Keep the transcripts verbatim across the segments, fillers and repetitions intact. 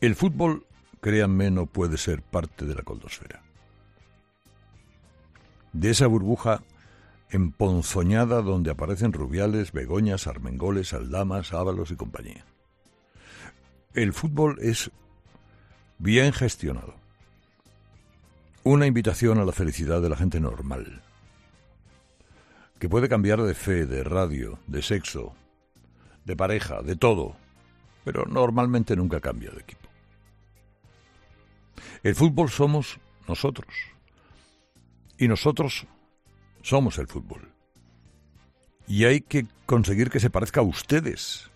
El fútbol, créanme, no puede ser parte de la coldosfera. De esa burbuja emponzoñada donde aparecen Rubiales, Begoñas, Armengoles, Aldamas, Ábalos y compañía. El fútbol es bien gestionado. Una invitación a la felicidad de la gente normal, que puede cambiar de fe, de radio, de sexo, de pareja, de todo, pero normalmente nunca cambia de equipo. El fútbol somos nosotros, y nosotros somos el fútbol. Y hay que conseguir que se parezca a ustedes.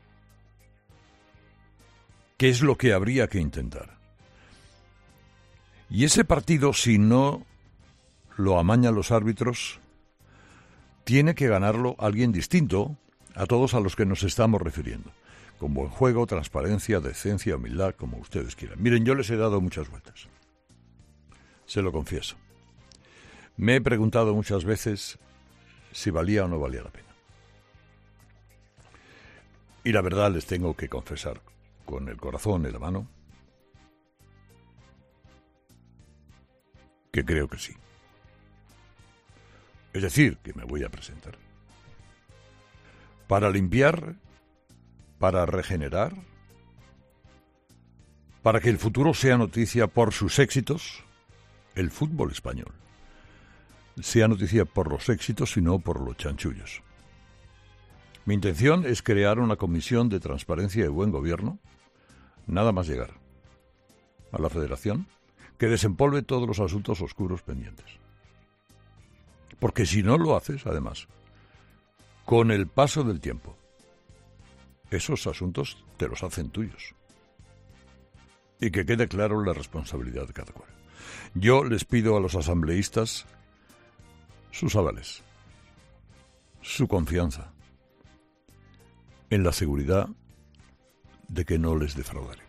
¿Qué es lo que habría que intentar? Y ese partido, si no lo amañan los árbitros, tiene que ganarlo alguien distinto a todos a los que nos estamos refiriendo. Con buen juego, transparencia, decencia, humildad, como ustedes quieran. Miren, yo les he dado muchas vueltas. Se lo confieso. Me he preguntado muchas veces si valía o no valía la pena. Y la verdad les tengo que confesar, con el corazón en la mano, que creo que sí. Es decir, que me voy a presentar. Para limpiar, para regenerar, para que el futuro sea noticia por sus éxitos, el fútbol español sea noticia por los éxitos y no por los chanchullos. Mi intención es crear una comisión de transparencia y buen gobierno, nada más llegar a la Federación, que desempolve todos los asuntos oscuros pendientes. Porque si no lo haces, además, con el paso del tiempo, esos asuntos te los hacen tuyos. Y que quede claro la responsabilidad de cada cual. Yo les pido a los asambleístas sus avales, su confianza en la seguridad de que no les defraudaré.